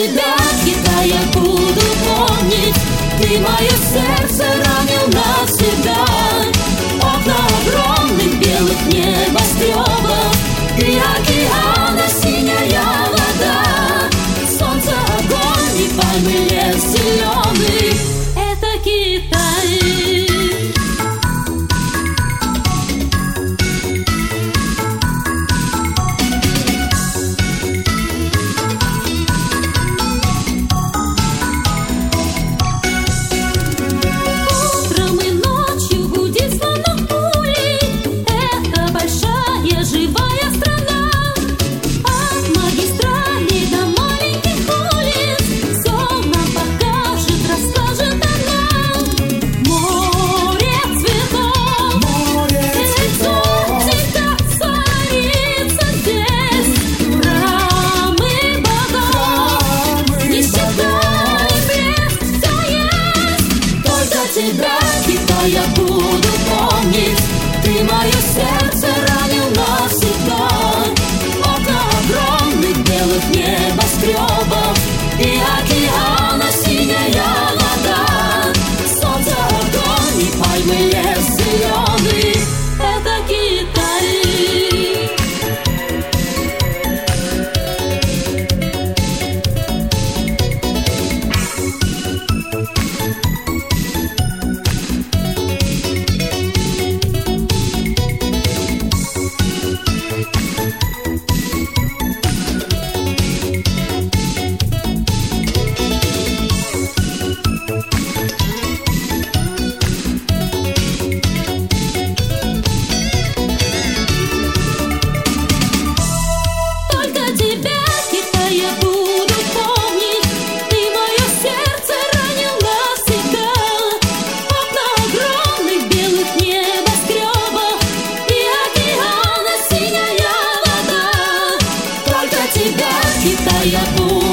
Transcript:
тебя, Китай, я буду помнить. Ты мое сердце ранил навсегда. Окна огромных белых небоскребов и океана синяя вода. Солнце, огонь и пальмы, лес зеленый — это Китай. Тебя, Китай, я буду помнить. Ты мое сердце ранил навсегда. Окна огромных белых небоскребов и океана синяя вода. Солнце, огонь и пальмы, лес зеленый — это Китай. Китай, я буду